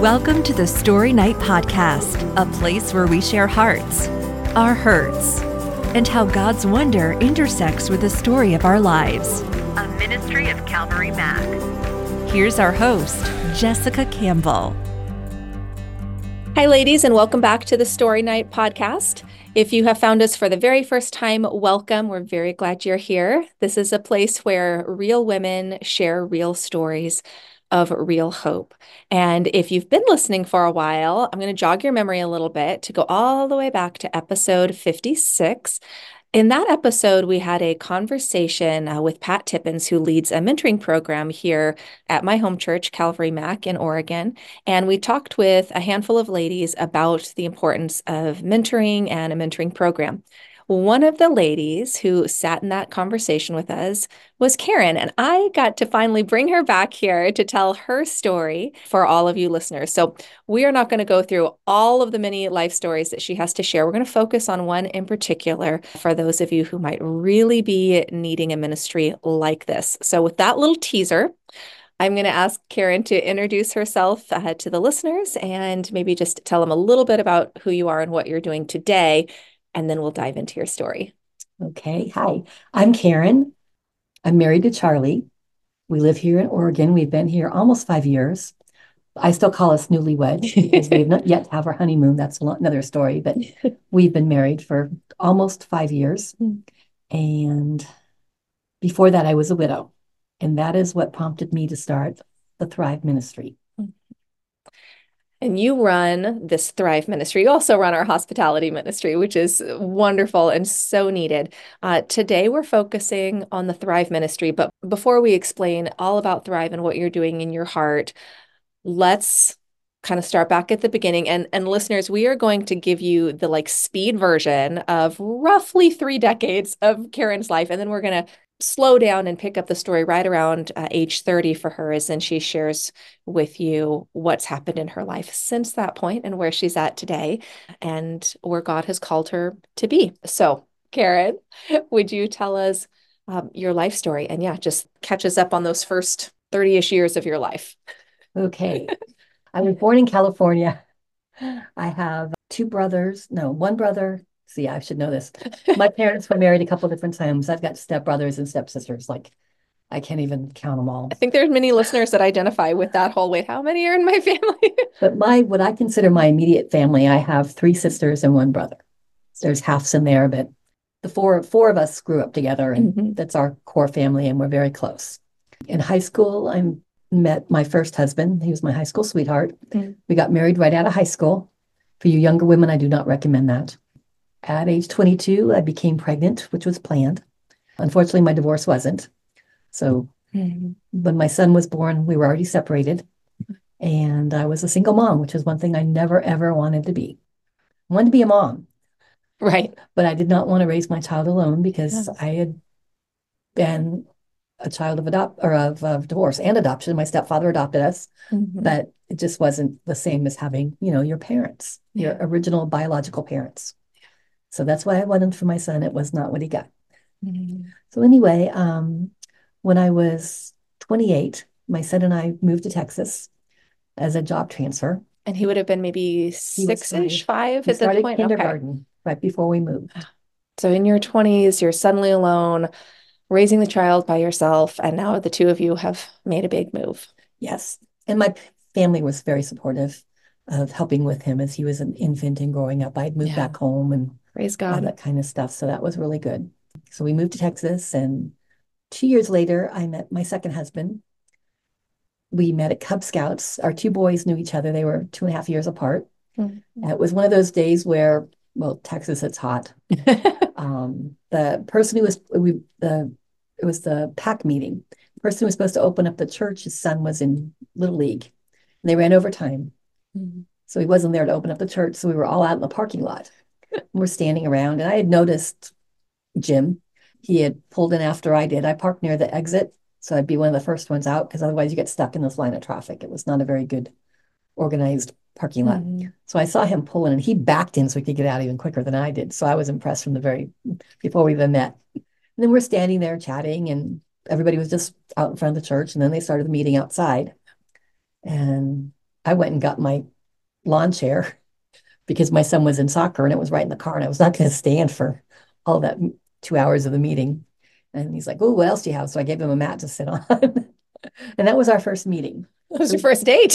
Welcome to the Story Night Podcast, a place where we share hearts, our hurts, and how God's wonder intersects with the story of our lives. A ministry of Calvary Mac. Here's our host, Jessica Campbell. Hi, ladies, and welcome back to the Story Night Podcast. If you have found us for the very first time, welcome. We're very glad you're here. This is a place where real women share real stories of real hope. And if you've been listening for a while, I'm going to jog your memory a little bit to go all the way back to episode 56. In that episode, we had a conversation with Pat Tippins, who leads a mentoring program here at my home church, Calvary Mac in Oregon. And we talked with a handful of ladies about the importance of mentoring and a mentoring program. One of the ladies who sat in that conversation with us was Karen, and I got to finally bring her back here to tell her story for all of you listeners. So we are not going to go through all of the many life stories that she has to share. We're going to focus on one in particular for those of you who might really be needing a ministry like this. So with that little teaser, I'm going to ask Karen to introduce herself to the listeners and maybe just tell them a little bit about who you are and what you're doing today. And then we'll dive into your story. Okay. Hi, I'm Karen. I'm married to Charlie. We live here in Oregon. We've been here almost 5 years. I still call us newlyweds because we've not yet have our honeymoon. That's another story, but we've been married for almost 5 years. And before that, I was a widow. And that is what prompted me to start the Thrive Ministry. And you run this Thrive Ministry. You also run our hospitality ministry, which is wonderful and so needed. Today, we're focusing on the Thrive Ministry. But before we explain all about Thrive and what you're doing in your heart, let's kind of start back at the beginning. And listeners, we are going to give you the speed version of roughly 3 decades of Karen's life. And then we're going to slow down and pick up the story right around age 30 for her, as then she shares with you what's happened in her life since that point and where she's at today and where God has called her to be. So, Karen, would you tell us your life story and just catch us up on those first 30-ish years of your life? Okay. I was born in California. I have one brother. See, I should know this. My parents were married a couple of different times. I've got stepbrothers and stepsisters. I can't even count them all. I think there's many listeners that identify with that whole, wait, how many are in my family? But what I consider my immediate family, I have 3 sisters and 1 brother. There's halves in there, but the four of us grew up together, and that's our core family, and we're very close. In high school, I met my first husband. He was my high school sweetheart. We got married right out of high school. For you younger women, I do not recommend that. At age 22, I became pregnant, which was planned. Unfortunately, my divorce wasn't. So when my son was born, we were already separated. And I was a single mom, which is one thing I never, ever wanted to be. I wanted to be a mom. Right. But I did not want to raise my child alone because I had been a child of divorce and adoption. My stepfather adopted us, but it just wasn't the same as having, your parents, your original biological parents. So that's why I wanted for my son. It was not what he got. So anyway, when I was 28, my son and I moved to Texas as a job transfer. And he would have been maybe 6-ish, 5 at that point? Kindergarten right before we moved. So in your 20s, you're suddenly alone, raising the child by yourself, and now the two of you have made a big move. Yes. And my family was very supportive of helping with him as he was an infant and growing up. I'd moved back home and praise God, all that kind of stuff. So that was really good. So we moved to Texas, and 2 years later, I met my second husband. We met at Cub Scouts. Our 2 boys knew each other. They were 2.5 years apart. It was one of those days where, Texas, it's hot. The person who it was the PAC meeting. The person who was supposed to open up the church, his son was in Little League, and they ran overtime. So he wasn't there to open up the church. So we were all out in the parking lot. We're standing around, and I had noticed Jim. He had pulled in after I did. I parked near the exit, so I'd be one of the first ones out because otherwise you get stuck in this line of traffic. It was not a very good organized parking lot. So I saw him pull in, and he backed in so he could get out even quicker than I did. So I was impressed before we even met. And then we're standing there chatting, and everybody was just out in front of the church. And then they started the meeting outside. And I went and got my lawn chair because my son was in soccer and it was right in the car and I was not going to stand for all that 2 hours of the meeting. And he's like, oh, what else do you have? So I gave him a mat to sit on. And that was our first meeting. It was your first date.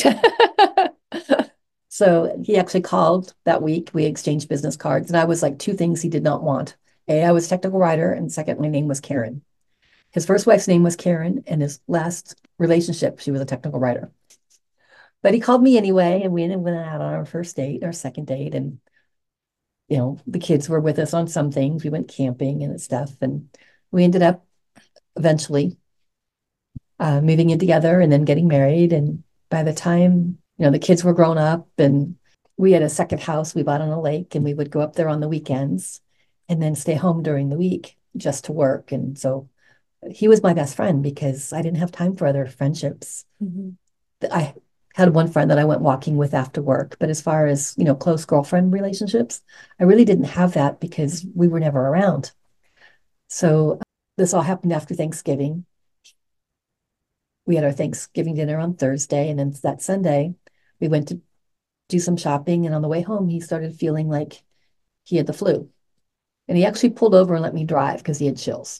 So he actually called that week. We exchanged business cards, and I was like two things he did not want. A, I was a technical writer, and second, my name was Karen. His first wife's name was Karen, and his last relationship, she was a technical writer. But he called me anyway, and we went out on our first date, our second date, and the kids were with us on some things. We went camping and stuff, and we ended up eventually moving in together and then getting married. And by the time, the kids were grown up and we had a second house we bought on a lake, and we would go up there on the weekends and then stay home during the week just to work. And so he was my best friend because I didn't have time for other friendships. Mm-hmm. I had one friend that I went walking with after work, but as far as, close girlfriend relationships, I really didn't have that because we were never around. So this all happened after Thanksgiving. We had our Thanksgiving dinner on Thursday, and then that Sunday, we went to do some shopping. And on the way home, he started feeling like he had the flu. And he actually pulled over and let me drive because he had chills.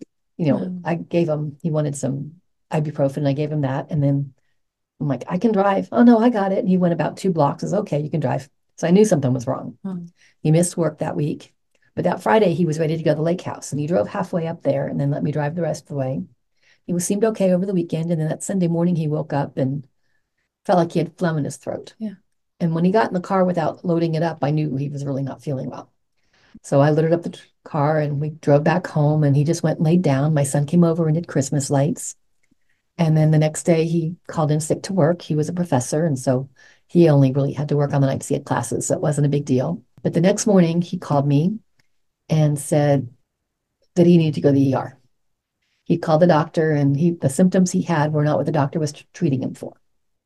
I gave him, he wanted some ibuprofen, and I gave him that. And then I'm like, I can drive. Oh, no, I got it. And he went about 2 blocks. I said, okay, you can drive. So I knew something was wrong. He missed work that week. But that Friday, he was ready to go to the lake house. And he drove halfway up there and then let me drive the rest of the way. He seemed okay over the weekend. And then that Sunday morning, he woke up and felt like he had phlegm in his throat. Yeah. And when he got in the car without loading it up, I knew he was really not feeling well. So I loaded up the car and we drove back home, and he just went and laid down. My son came over and did Christmas lights. And then the next day he called in sick to work. He was a professor, and so he only really had to work on the nights he had classes, so it wasn't a big deal. But the next morning he called me and said that he needed to go to the ER. He called the doctor, and the symptoms he had were not what the doctor was treating him for.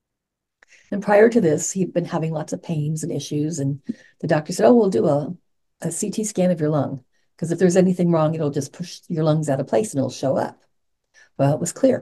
And prior to this, he'd been having lots of pains and issues, and the doctor said, oh, we'll do a CT scan of your lung, because if there's anything wrong, it'll just push your lungs out of place and it'll show up. Well, it was clear.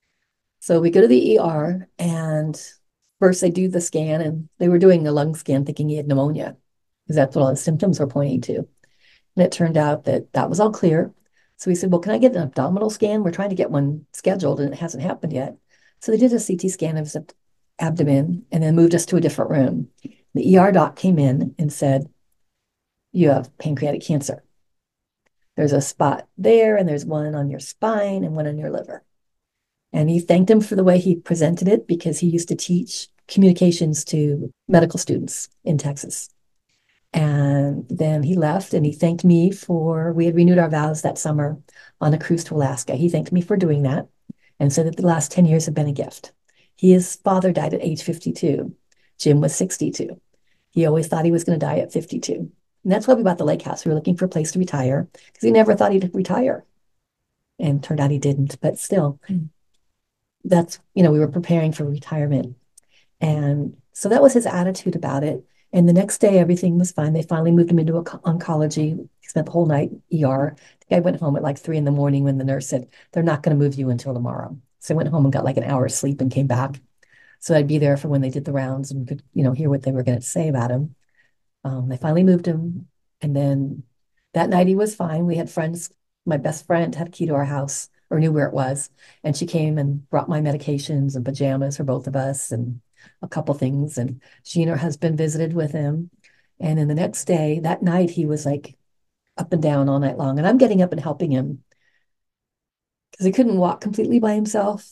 So we go to the ER, and first they do the scan, and they were doing a lung scan thinking he had pneumonia because that's what all the symptoms were pointing to. And it turned out that that was all clear. So we said, well, can I get an abdominal scan? We're trying to get one scheduled and it hasn't happened yet. So they did a CT scan of his abdomen and then moved us to a different room. The ER doc came in and said, you have pancreatic cancer. There's a spot there, and there's one on your spine and one on your liver. And he thanked him for the way he presented it because he used to teach communications to medical students in Texas. And then he left, and he thanked me we had renewed our vows that summer on a cruise to Alaska. He thanked me for doing that and said that the last 10 years have been a gift. His father died at age 52. Jim was 62. He always thought he was going to die at 52. And that's why we bought the lake house. We were looking for a place to retire because he never thought he'd retire. And turned out he didn't, but still, that's, we were preparing for retirement. And so that was his attitude about it. And the next day, everything was fine. They finally moved him into oncology. He spent the whole night ER. The guy went home at like 3 a.m. when the nurse said, they're not going to move you until tomorrow. So I went home and got like an hour's sleep and came back. So I'd be there for when they did the rounds and could, hear what they were going to say about him. They finally moved him. And then that night he was fine. We had friends. My best friend had a key to our house or knew where it was. And she came and brought my medications and pajamas for both of us and a couple things. And she and her husband visited with him. And then the next day, that night, he was like up and down all night long. And I'm getting up and helping him because he couldn't walk completely by himself.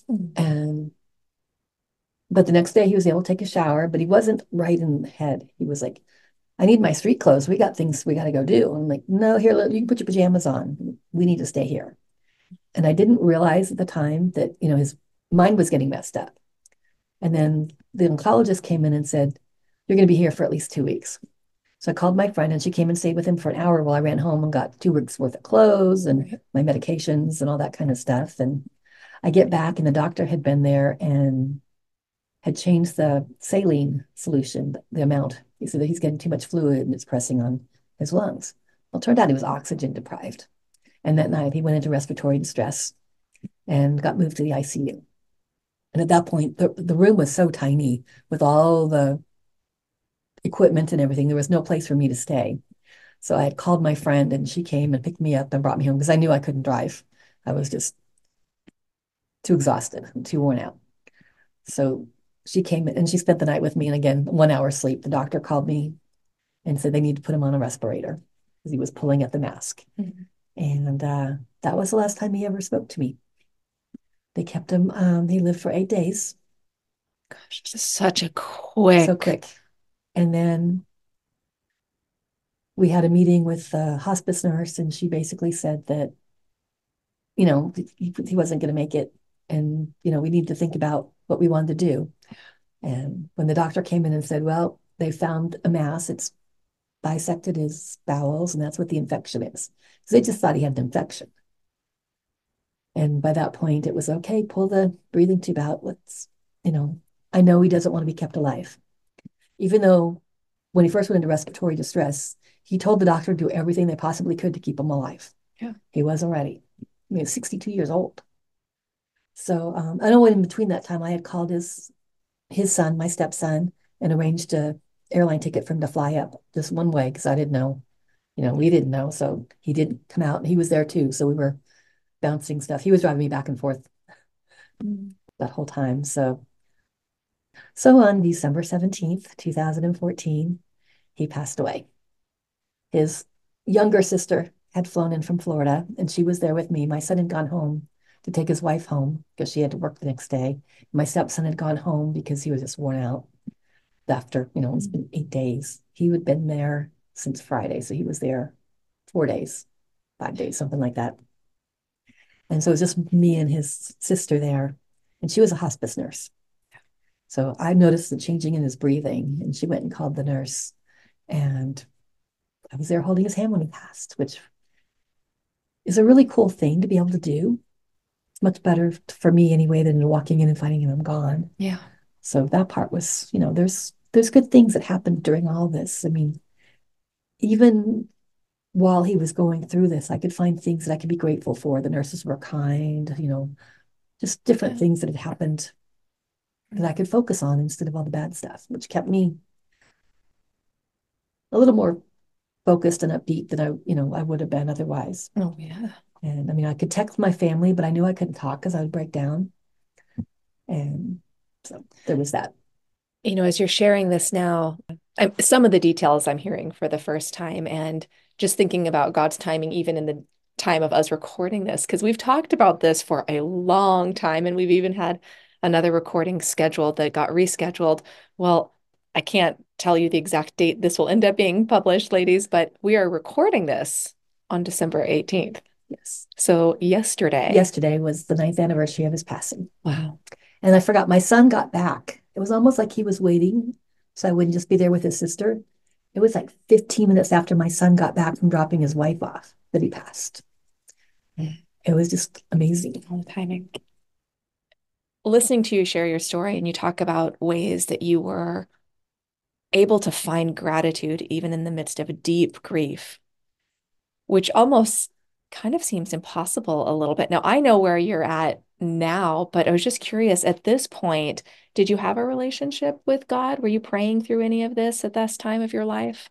But the next day he was able to take a shower, but he wasn't right in the head. He was like, I need my street clothes. We got things we got to go do. And I'm like, no, here, you can put your pajamas on. We need to stay here. And I didn't realize at the time that, his mind was getting messed up. And then the oncologist came in and said, you're going to be here for at least 2 weeks. So I called my friend, and she came and stayed with him for an hour while I ran home and got 2 weeks worth of clothes and my medications and all that kind of stuff. And I get back, and the doctor had been there and had changed the saline solution, the amount. He said that he's getting too much fluid and it's pressing on his lungs. Well, it turned out he was oxygen deprived. And that night he went into respiratory distress and got moved to the ICU. And at that point, the room was so tiny with all the equipment and everything. There was no place for me to stay. So I had called my friend and she came and picked me up and brought me home because I knew I couldn't drive. I was just too exhausted, too worn out. So she came and she spent the night with me. And again, 1 hour sleep. The doctor called me and said they need to put him on a respirator because he was pulling at the mask. Mm-hmm. And that was the last time he ever spoke to me. They kept him, he lived for 8 days. Gosh, just such a quick. So quick. And then we had a meeting with the hospice nurse, and she basically said that, he wasn't going to make it. And, we need to think about what we wanted to do. And when the doctor came in and said, well, they found a mass, it's bisected his bowels, and that's what the infection is. So they just thought he had an infection. And by that point, it was okay, pull the breathing tube out. I know he doesn't want to be kept alive. Even though when he first went into respiratory distress, he told the doctor to do everything they possibly could to keep him alive. Yeah. He wasn't ready. He was 62 years old. So I know in between that time, I had called his son, my stepson, and arranged an airline ticket for him to fly up just one way because I didn't know. We didn't know. So he did come out and he was there too. So we were bouncing stuff. He was driving me back and forth that whole time. So on December 17th, 2014, he passed away. His younger sister had flown in from Florida, and she was there with me. My son had gone home to take his wife home because she had to work the next day. My stepson had gone home because he was just worn out after, it's been 8 days. He had been there since Friday, so he was there 4 days, 5 days, something like that. And so it was just me and his sister there, and she was a hospice nurse. So I noticed the changing in his breathing, and she went and called the nurse, and I was there holding his hand when he passed, which is a really cool thing to be able to do. It's much better for me anyway than walking in and finding him gone. Yeah. So that part was, there's good things that happened during all this. I mean, even while he was going through this, I could find things that I could be grateful for. The nurses were kind, just different things that had happened that I could focus on instead of all the bad stuff, which kept me a little more focused and upbeat than I would have been otherwise. Oh, yeah. And I mean, I could text my family, but I knew I couldn't talk because I would break down. And so there was that. As you're sharing this now, some of the details I'm hearing for the first time, and just thinking about God's timing, even in the time of us recording this, because we've talked about this for a long time, and we've even had another recording scheduled that got rescheduled. Well, I can't tell you the exact date this will end up being published, ladies, but we are recording this on December 18th. Yes. So yesterday was the 9th anniversary of his passing. Wow. And I forgot, my son got back. It was almost like he was waiting so I wouldn't just be there with his sister. It was like 15 minutes after my son got back from dropping his wife off that he passed. It was just amazing. All the timing. Listening to you share your story, and you talk about ways that you were able to find gratitude even in the midst of deep grief, which almost kind of seems impossible a little bit. Now, I know where you're at now, but I was just curious, at this point, did you have a relationship with God? Were you praying through any of this at this time of your life?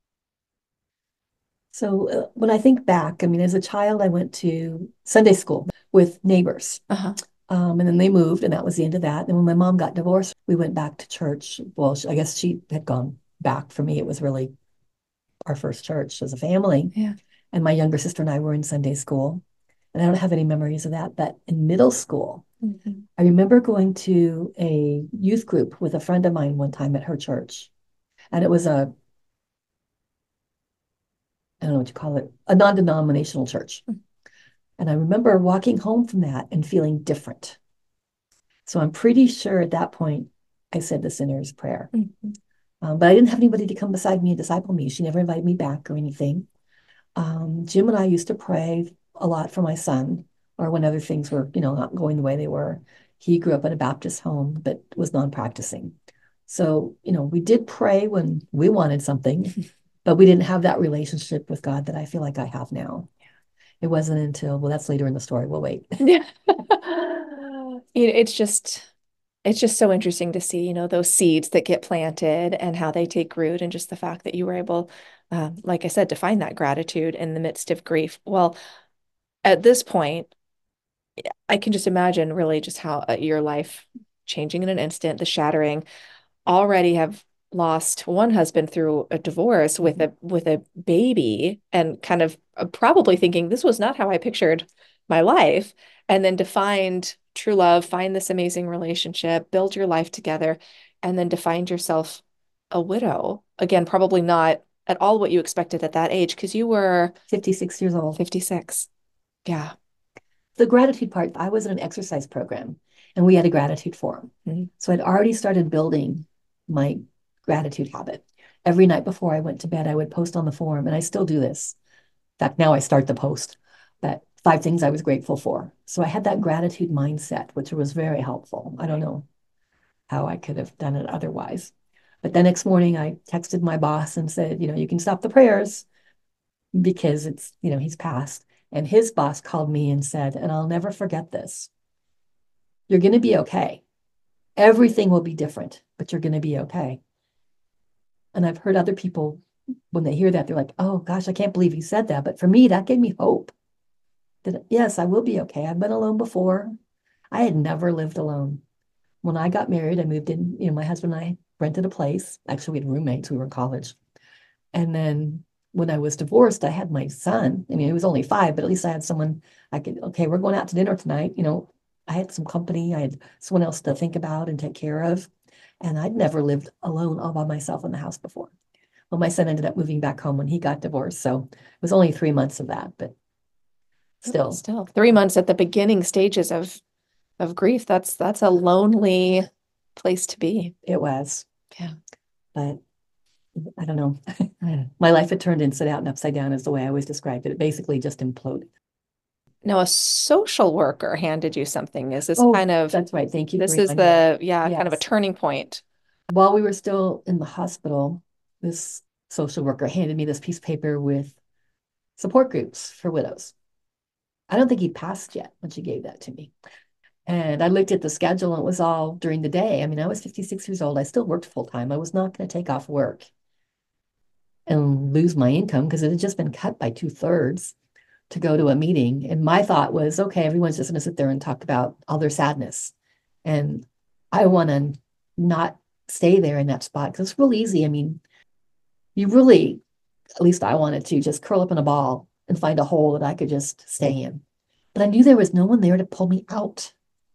So when I think back, I mean, as a child, I went to Sunday school with neighbors. And then they moved, and that was the end of that. And when my mom got divorced, we went back to church. Well, I guess she had gone back. For me, it was really our first church as a family. Yeah. And my younger sister and I were in Sunday school. And I don't have any memories of that. But in middle school, I remember going to a youth group with a friend of mine one time at her church. And it was I don't know what you call it, a non-denominational church. And I remember walking home from that and feeling different. So I'm pretty sure at that point, I said the sinner's prayer. But I didn't have anybody to come beside me and disciple me. She never invited me back or anything. Jim and I used to pray a lot for my son, or when other things were, not going the way they were. He grew up in a Baptist home, but was non-practicing. So, we did pray when we wanted something, but we didn't have that relationship with God that I feel like I have now. It wasn't until, well, that's later in the story. We'll wait. It's just it's just so interesting to see, those seeds that get planted and how they take root, and just the fact that you were able, like I said, to find that gratitude in the midst of grief. Well, at this point, I can just imagine really just how your life changing in an instant, the shattering. Already have lost one husband through a divorce with a baby, and kind of probably thinking this was not how I pictured my life. And then to find true love, find this amazing relationship, build your life together, and then to find yourself a widow. Again, probably not at all what you expected at that age, because you were 56 years old. 56. Yeah. The gratitude part, I was in an exercise program and we had a gratitude forum. So I'd already started building my gratitude habit. Every night before I went to bed, I would post on the forum, and I still do this. In fact, now I start the post, but 5 things I was grateful for. So I had that gratitude mindset, which was very helpful. I don't know how I could have done it otherwise. But the next morning I texted my boss and said, you can stop the prayers because it's, he's passed. And his boss called me and said, and I'll never forget this, you're going to be okay. Everything will be different, but you're going to be okay. And I've heard other people, when they hear that, they're like, oh gosh, I can't believe you said that. But for me, that gave me hope that yes, I will be okay. I've been alone before. I had never lived alone. When I got married, I moved in, my husband and I rented a place. Actually, we had roommates. We were in college. And then when I was divorced, I had my son. I mean, he was only 5, but at least I had someone okay, we're going out to dinner tonight. I had some company. I had someone else to think about and take care of. And I'd never lived alone all by myself in the house before. Well, my son ended up moving back home when he got divorced. So it was only 3 months of that, but still. 3 months at the beginning stages of grief. That's a lonely place to be. It was. Yeah. But I don't know. My life had turned inside out and upside down is the way I always described it. It basically just imploded. Now, a social worker handed you something. Is this kind of, that's right. Thank you. This is the, kind of a turning point. While we were still in the hospital, this social worker handed me this piece of paper with support groups for widows. I don't think he passed yet when she gave that to me. And I looked at the schedule and it was all during the day. I mean, I was 56 years old. I still worked full time. I was not going to take off work and lose my income because it had just been cut by 2/3 to go to a meeting. And my thought was, okay, everyone's just going to sit there and talk about all their sadness. And I want to not stay there in that spot because it's real easy. I mean, you really, at least I wanted to just curl up in a ball and find a hole that I could just stay in. But I knew there was no one there to pull me out.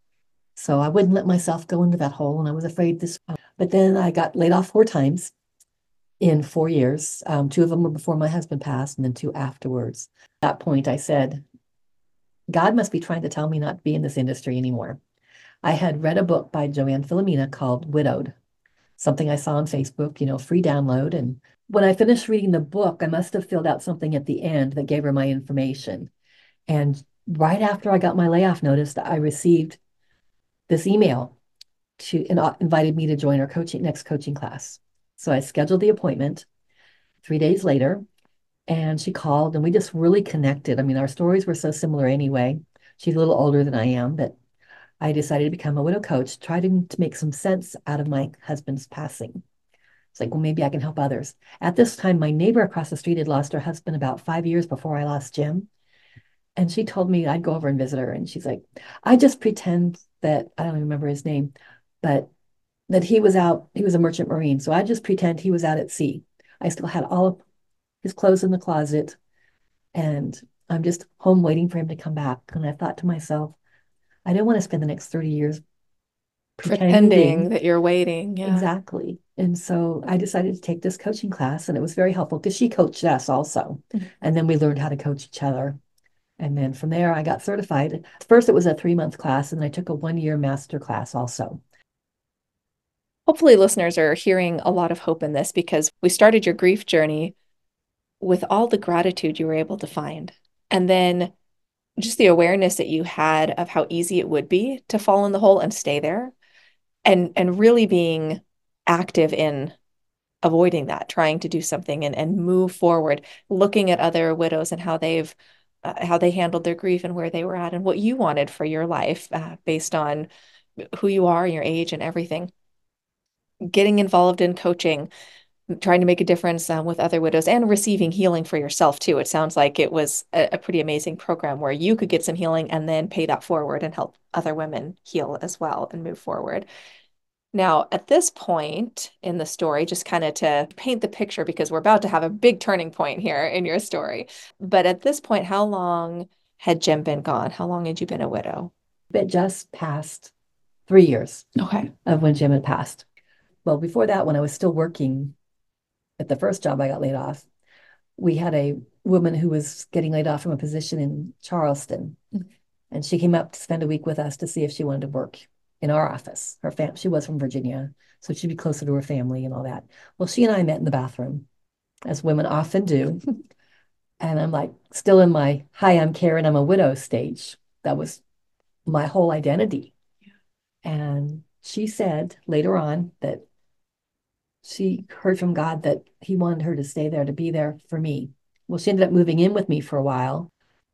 So I wouldn't let myself go into that hole. And I was afraid this, but then I got laid off 4 times in 4 years. 2 of them were before my husband passed, and then 2 afterwards. At that point, I said, God must be trying to tell me not to be in this industry anymore. I had read a book by Joanne Philomena called Widowed, something I saw on Facebook, free download. And when I finished reading the book, I must have filled out something at the end that gave her my information. And right after I got my layoff notice, I received this email invited me to join our next coaching class. So I scheduled the appointment 3 days later, and she called and we just really connected. I mean, our stories were so similar anyway. She's a little older than I am, but I decided to become a widow coach, try to make some sense out of my husband's passing. It's like, well, maybe I can help others. At this time, my neighbor across the street had lost her husband about 5 years before I lost Jim. And she told me I'd go over and visit her. And she's like, I just pretend that, I don't even remember his name, but that he was out, he was a merchant marine. So I just pretend he was out at sea. I still had all of his clothes in the closet. And I'm just home waiting for him to come back. And I thought to myself, I don't want to spend the next 30 years pretending that you're waiting. Yeah. Exactly. And so I decided to take this coaching class, and it was very helpful because she coached us also. And then we learned how to coach each other. And then from there, I got certified. First, it was a 3-month class, and then I took a 1-year master class also. Hopefully listeners are hearing a lot of hope in this, because we started your grief journey with all the gratitude you were able to find. And then just the awareness that you had of how easy it would be to fall in the hole and stay there, and really being active in avoiding that, trying to do something and move forward, looking at other widows and how they handled their grief and where they were at and what you wanted for your life, based on who you are, your age, and everything. Getting involved in coaching, trying to make a difference with other widows and receiving healing for yourself too. It sounds like it was a pretty amazing program where you could get some healing and then pay that forward and help other women heal as well and move forward. Now, at this point in the story, just kind of to paint the picture, because we're about to have a big turning point here in your story. But at this point, how long had Jim been gone? How long had you been a widow? It just passed 3 years Okay. of when Jim had passed. Well, before that, when I was still working at the first job I got laid off, we had a woman who was getting laid off from a position in Charleston. And she came up to spend a week with us to see if she wanted to work in our office. She was from Virginia, so she'd be closer to her family and all that. Well, she and I met in the bathroom, as women often do. And I'm like, still in my, hi, I'm Karen, I'm a widow stage. That was my whole identity. And she said later on that she heard from God that he wanted her to stay there, to be there for me. Well, she ended up moving in with me for a while.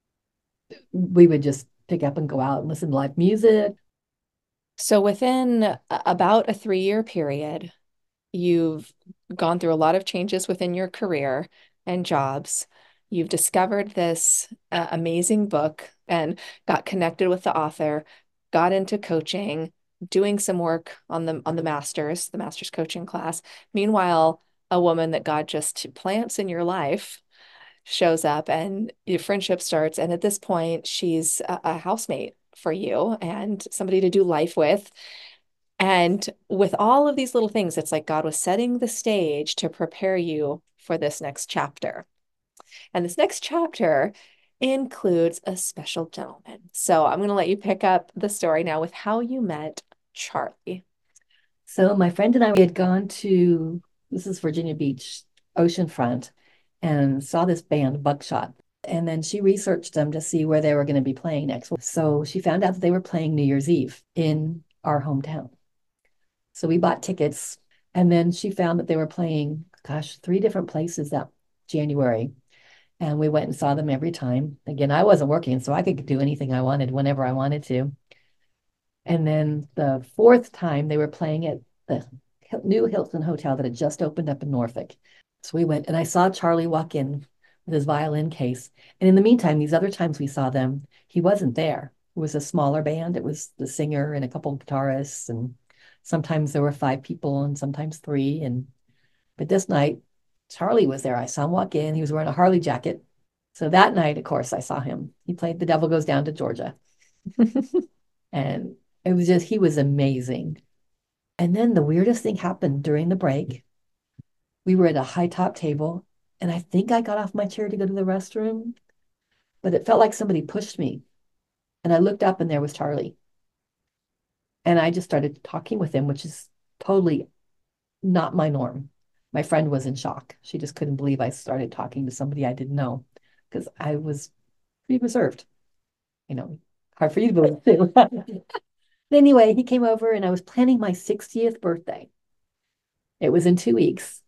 We would just pick up and go out and listen to live music. So within about a 3-year period, you've gone through a lot of changes within your career and jobs. You've discovered this amazing book and got connected with the author, got into coaching, doing some work on the master's coaching class. Meanwhile, a woman that God just plants in your life shows up and your friendship starts. And at this point, she's a housemate for you and somebody to do life with. And with all of these little things, it's like God was setting the stage to prepare you for this next chapter. And this next chapter includes a special gentleman. So I'm going to let you pick up the story now with how you met Charlie. So my friend and I had gone to, this is Virginia Beach, oceanfront, and saw this band, Buckshot. And then she researched them to see where they were going to be playing next. So she found out that they were playing New Year's Eve in our hometown. So we bought tickets, and then she found that they were playing, 3 different places that January. And we went and saw them every time. Again, I wasn't working, so I could do anything I wanted whenever I wanted to. And then the 4th time they were playing at the new Hilton Hotel that had just opened up in Norfolk. So we went, and I saw Charlie walk in with his violin case. And in the meantime, these other times we saw them, he wasn't there. It was a smaller band. It was the singer and a couple of guitarists, and sometimes there were 5 people and sometimes 3. But this night, Charlie was there. I saw him walk in. He was wearing a Harley jacket. So that night, of course, I saw him. He played The Devil Goes Down to Georgia. And it was just, he was amazing. And then the weirdest thing happened during the break. We were at a high top table, and I think I got off my chair to go to the restroom, but it felt like somebody pushed me. And I looked up, and there was Charlie. And I just started talking with him, which is totally not my norm. My friend was in shock. She just couldn't believe I started talking to somebody I didn't know, because I was pretty reserved. Hard for you to believe too. Anyway, he came over, and I was planning my 60th birthday. It was in 2 weeks.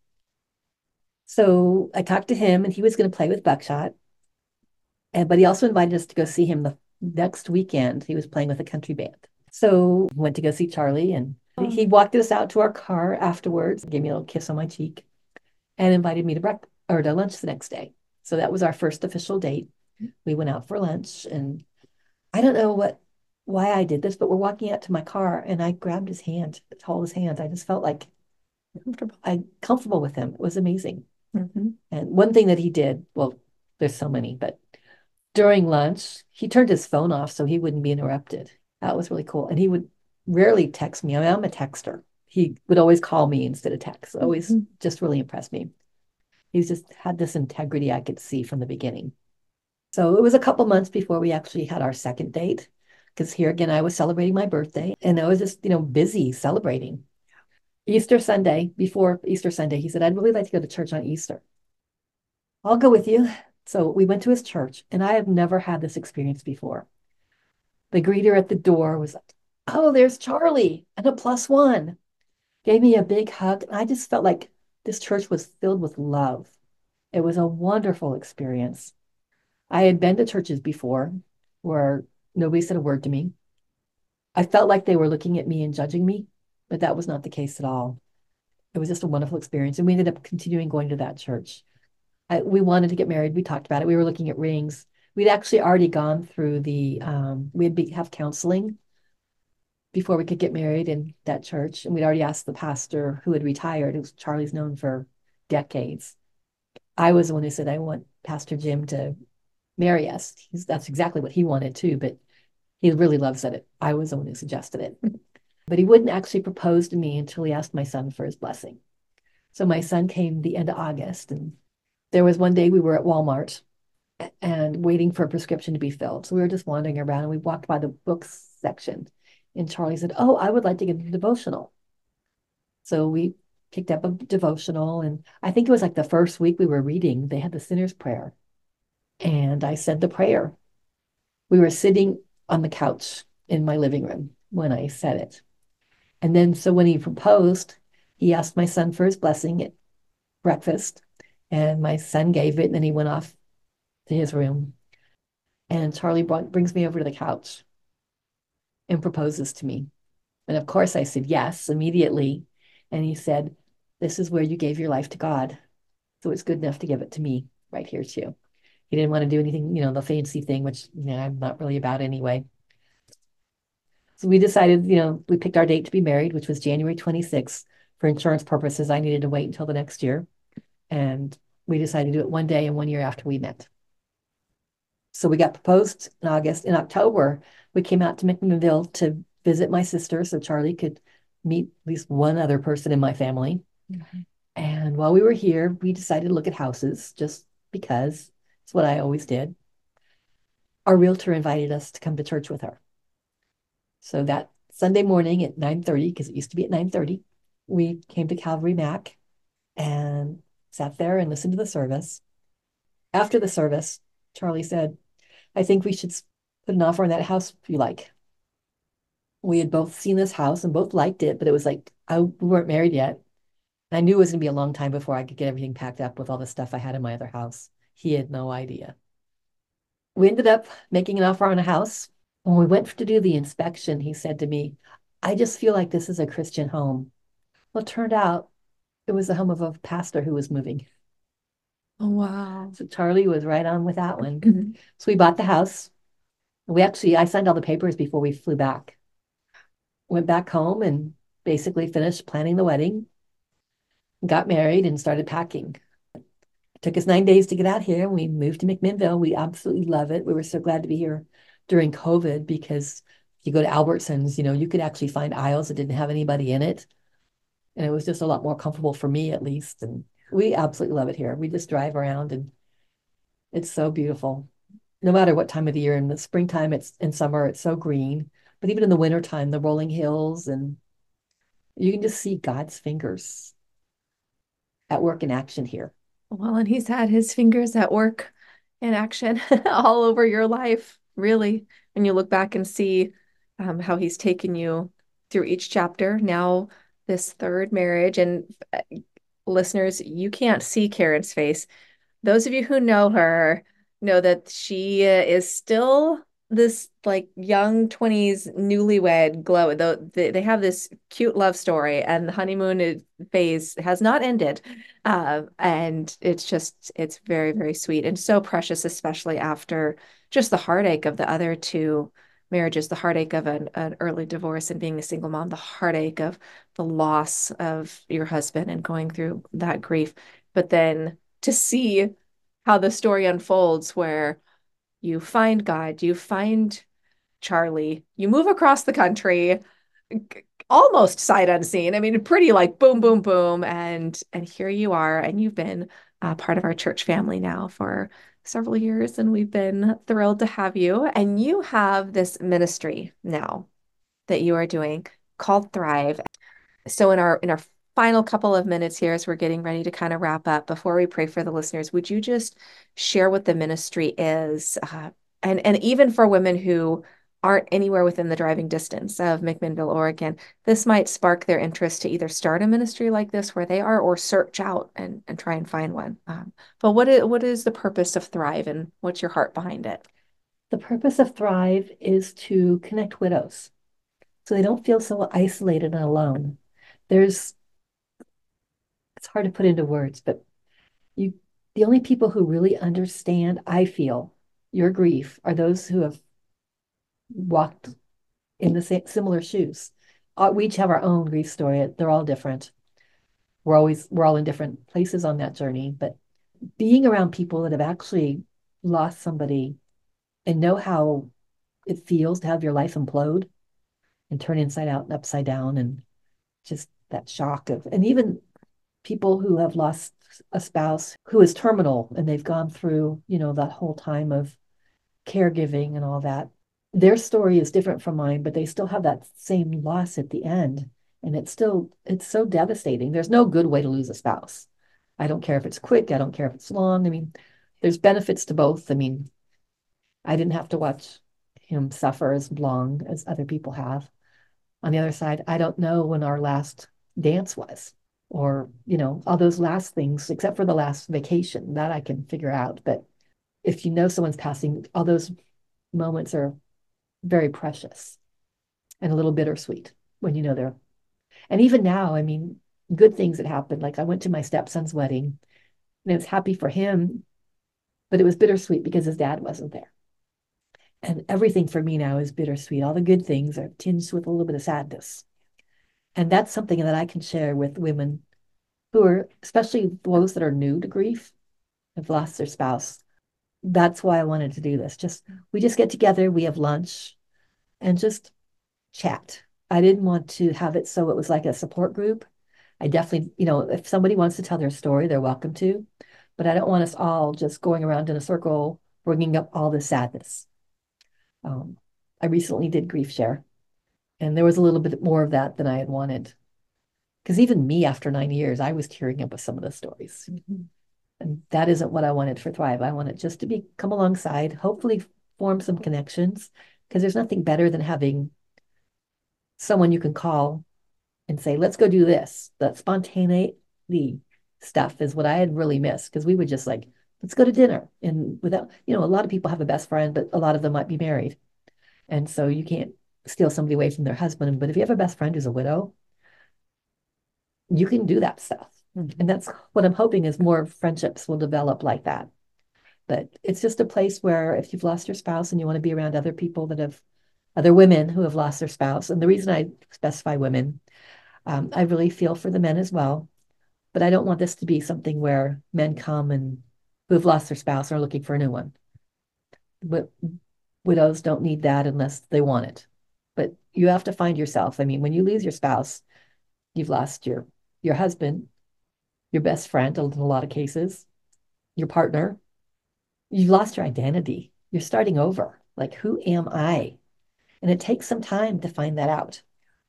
So I talked to him, and he was going to play with Buckshot. But he also invited us to go see him the next weekend. He was playing with a country band. So we went to go see Charlie, and he walked us out to our car afterwards, gave me a little kiss on my cheek, and invited me to lunch the next day. So that was our first official date. We went out for lunch, and I don't know why I did this, but we're walking out to my car, and I grabbed his hand, to hold his hand. I just felt like comfortable with him. It was amazing. Mm-hmm. And one thing that he did, well, there's so many, but during lunch, he turned his phone off so he wouldn't be interrupted. That was really cool. And he would rarely text me. I mean, I'm a texter. He would always call me instead of text. Always just really impressed me. He's just had this integrity I could see from the beginning. So it was a couple months before we actually had our second date, because here again, I was celebrating my birthday, and I was just, busy celebrating. Before Easter Sunday, he said, I'd really like to go to church on Easter. I'll go with you. So we went to his church, and I have never had this experience before. The greeter at the door was like, oh, there's Charlie and a +1. Gave me a big hug. And I just felt like this church was filled with love. It was a wonderful experience. I had been to churches before where nobody said a word to me. I felt like they were looking at me and judging me, but that was not the case at all. It was just a wonderful experience. And we ended up continuing going to that church. We wanted to get married. We talked about it. We were looking at rings. We'd actually already gone through have counseling before we could get married in that church. And we'd already asked the pastor who had retired. It was Charlie's known for decades. I was the one who said, I want Pastor Jim to marry us. That's exactly what he wanted too, but he really loves it. I was the one who suggested it. But he wouldn't actually propose to me until he asked my son for his blessing. So my son came the end of August, and there was one day we were at Walmart and waiting for a prescription to be filled. So we were just wandering around and we walked by the books section. And Charlie said, oh, I would like to get a devotional. So we picked up a devotional. And I think it was like the first week we were reading, they had the sinner's prayer. And I said the prayer. We were sitting on the couch in my living room when I said it. And then, so when he proposed, he asked my son for his blessing at breakfast. And my son gave it. And then he went off to his room. And Charlie brings me over to the couch and proposes to me. And of course, I said yes immediately. And he said, this is where you gave your life to God. So it's good enough to give it to me right here, too. He didn't want to do anything, the fancy thing, which I'm not really about anyway. So we decided, we picked our date to be married, which was January 26th. For insurance purposes, I needed to wait until the next year. And we decided to do it one day and 1 year after we met. So we got proposed in August. In October, we came out to McMinnville to visit my sister so Charlie could meet at least one other person in my family. Mm-hmm. And while we were here, we decided to look at houses just because it's what I always did. Our realtor invited us to come to church with her. So that Sunday morning at 9:30, because it used to be at 9:30, we came to Calvary Mac and sat there and listened to the service. After the service, Charlie said, I think we should put an offer on that house if you like. We had both seen this house and both liked it, but it was like, we weren't married yet. And I knew it was going to be a long time before I could get everything packed up with all the stuff I had in my other house. He had no idea. We ended up making an offer on a house. When we went to do the inspection, he said to me, I just feel like this is a Christian home. Well, it turned out it was the home of a pastor who was moving. Oh, wow. So Charlie was right on with that one. So we bought the house. I signed all the papers before we flew back. Went back home and basically finished planning the wedding, got married and started packing. It took us 9 days to get out here. We moved to McMinnville. We absolutely love it. We were so glad to be here during COVID because if you go to Albertsons, you could actually find aisles that didn't have anybody in it. And it was just a lot more comfortable for me, at least. And we absolutely love it here. We just drive around and it's so beautiful. No matter what time of the year, in the springtime, in summer, it's so green. But even in the wintertime, the rolling hills, and you can just see God's fingers at work in action here. Well, and he's had his fingers at work in action all over your life, really. When you look back and see how he's taken you through each chapter, now this third marriage. And listeners, you can't see Karen's face. Those of you who know her know that she is still this like young 20s newlywed glow. Though they have this cute love story, and the honeymoon phase has not ended. And it's very, very sweet and so precious, especially after just the heartache of the other two marriages, the heartache of an early divorce and being a single mom, the heartache of the loss of your husband and going through that grief. But then to see how the story unfolds, where you find God, you find Charlie, you move across the country, almost sight unseen. I mean, pretty like boom, boom, boom. And here you are, and you've been part of our church family now for several years, and we've been thrilled to have you. And you have this ministry now that you are doing called Thrive. So in our final couple of minutes here, as we're getting ready to kind of wrap up, before we pray for the listeners, would you just share what the ministry is, and even for women who aren't anywhere within the driving distance of McMinnville, Oregon, this might spark their interest to either start a ministry like this where they are, or search out and try and find one. But what is the purpose of Thrive, and what's your heart behind it? The purpose of Thrive is to connect widows. so they don't feel so isolated and alone. There's, it's hard to put into words, but you, the only people who really understand, I feel, your grief are those who have walked in the same similar shoes. We each have our own grief story. They're all different. We're all in different places on that journey, but being around people that have actually lost somebody and know how it feels to have your life implode and turn inside out and upside down, and just that shock of, and even people who have lost a spouse who is terminal and they've gone through, that whole time of caregiving and all that. Their story is different from mine, but they still have that same loss at the end. And it's so devastating. There's no good way to lose a spouse. I don't care if it's quick. I don't care if it's long. I mean, there's benefits to both. I mean, I didn't have to watch him suffer as long as other people have. On the other side, I don't know when our last dance was, or, all those last things, except for the last vacation that I can figure out. But if you know someone's passing, all those moments are very precious and a little bittersweet when you know they're. And even now, I mean, good things that happened. Like I went to my stepson's wedding and it was happy for him, but it was bittersweet because his dad wasn't there. And everything for me now is bittersweet. All the good things are tinged with a little bit of sadness. And that's something that I can share with women who are, especially those that are new to grief, have lost their spouse. That's why I wanted to do this. We just get together, we have lunch and just chat. I didn't want to have it so it was like a support group. I definitely, if somebody wants to tell their story, they're welcome to, but I don't want us all just going around in a circle, bringing up all the sadness. I recently did Grief Share, and there was a little bit more of that than I had wanted. Because even me, after 9 years, I was tearing up with some of the stories. Mm-hmm. And that isn't what I wanted for Thrive. I wanted just to come alongside, hopefully form some connections, because there's nothing better than having someone you can call and say, let's go do this. That spontaneity stuff is what I had really missed, because we would just like, let's go to dinner. And without, a lot of people have a best friend, but a lot of them might be married. And so you can't steal somebody away from their husband. But if you have a best friend who's a widow, you can do that stuff. Mm-hmm. And that's what I'm hoping is more friendships will develop like that. But it's just a place where if you've lost your spouse and you want to be around other people other women who have lost their spouse. And the reason I specify women, I really feel for the men as well. But I don't want this to be something where men come and who have lost their spouse are looking for a new one. But widows don't need that unless they want it. But you have to find yourself. I mean, when you lose your spouse, you've lost your husband, your best friend in a lot of cases, your partner. You've lost your identity. You're starting over. Like, who am I? And it takes some time to find that out.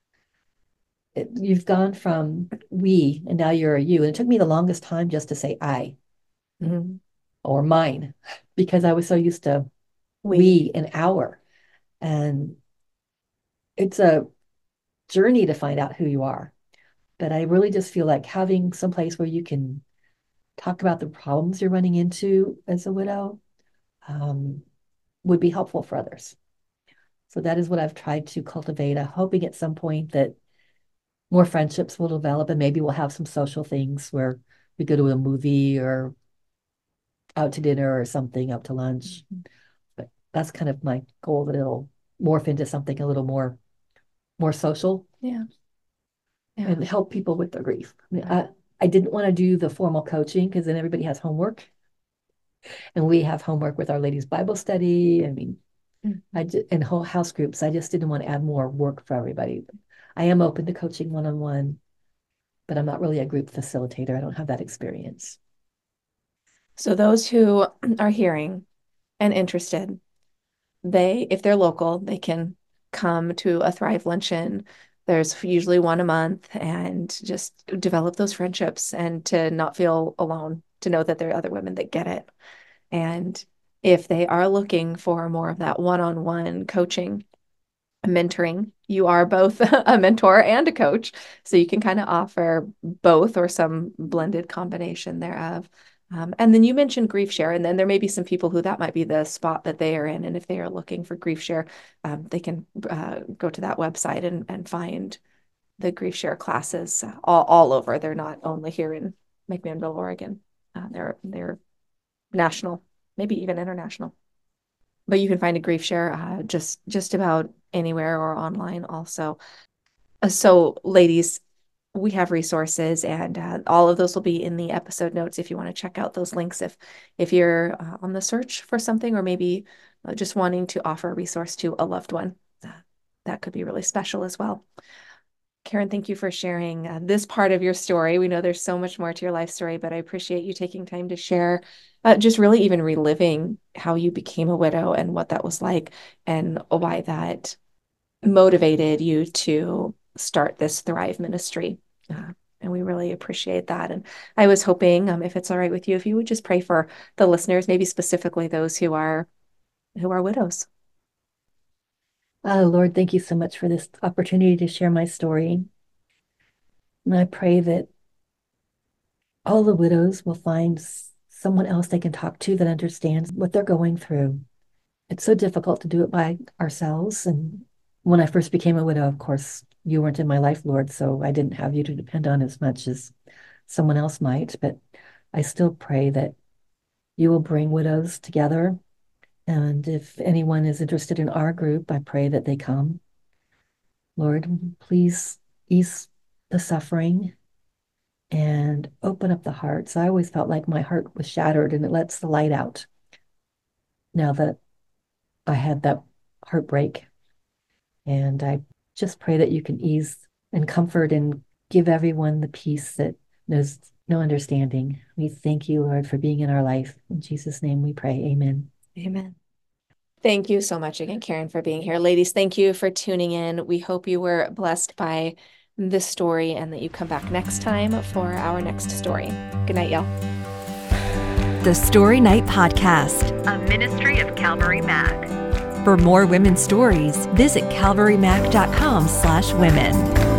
You've gone from we, and now you're a you. And it took me the longest time just to say I, mm-hmm, or mine, because I was so used to we and our. And it's a journey to find out who you are. But I really just feel like having some place where you can talk about the problems you're running into as a widow would be helpful for others. So that is what I've tried to cultivate. I'm hoping at some point that more friendships will develop, and maybe we'll have some social things where we go to a movie or out to dinner or something, out to lunch. Mm-hmm. But that's kind of my goal, that it'll morph into something a little more social. Yeah. And help people with their grief. I mean, I didn't want to do the formal coaching because then everybody has homework. And we have homework with Our Lady's Bible study. I mean, and whole house groups. I just didn't want to add more work for everybody. I am open to coaching one-on-one, but I'm not really a group facilitator. I don't have that experience. So those who are hearing and interested, if they're local, they can come to a Thrive Luncheon. There's usually one a month, and just develop those friendships and to not feel alone, to know that there are other women that get it. And if they are looking for more of that one-on-one coaching, mentoring, you are both a mentor and a coach. So you can kind of offer both or some blended combination thereof. And then you mentioned Grief Share, and then there may be some people who that might be the spot that they are in. And if they are looking for Grief Share, they can go to that website and find the Grief Share classes all over. They're not only here in McMinnville, Oregon. They're national, maybe even international. But you can find a Grief Share just about anywhere or online also. So, ladies, we have resources, and all of those will be in the episode notes if you want to check out those links. If you're on the search for something, or maybe just wanting to offer a resource to a loved one, that could be really special as well. Karen, thank you for sharing this part of your story. We know there's so much more to your life story, but I appreciate you taking time to share, just really even reliving how you became a widow and what that was like, and why that motivated you to start this Thrive ministry. And we really appreciate that. And I was hoping, if it's all right with you, if you would just pray for the listeners, maybe specifically those who are widows. Lord, thank you so much for this opportunity to share my story. And I pray that all the widows will find someone else they can talk to that understands what they're going through. It's so difficult to do it by ourselves. And when I first became a widow, of course, you weren't in my life, Lord, so I didn't have you to depend on as much as someone else might. But I still pray that you will bring widows together. And if anyone is interested in our group, I pray that they come. Lord, please ease the suffering and open up the hearts. I always felt like my heart was shattered, and it lets the light out now that I had that heartbreak. And I just pray that you can ease and comfort and give everyone the peace that knows no understanding. We thank you, Lord, for being in our life. In Jesus' name we pray. Amen. Amen. Thank you so much again, Karen, for being here. Ladies, thank you for tuning in. We hope you were blessed by this story, and that you come back next time for our next story. Good night, y'all. The Story Night Podcast, a ministry of Calvary Mac. For more women's stories, visit calvarymac.com/women.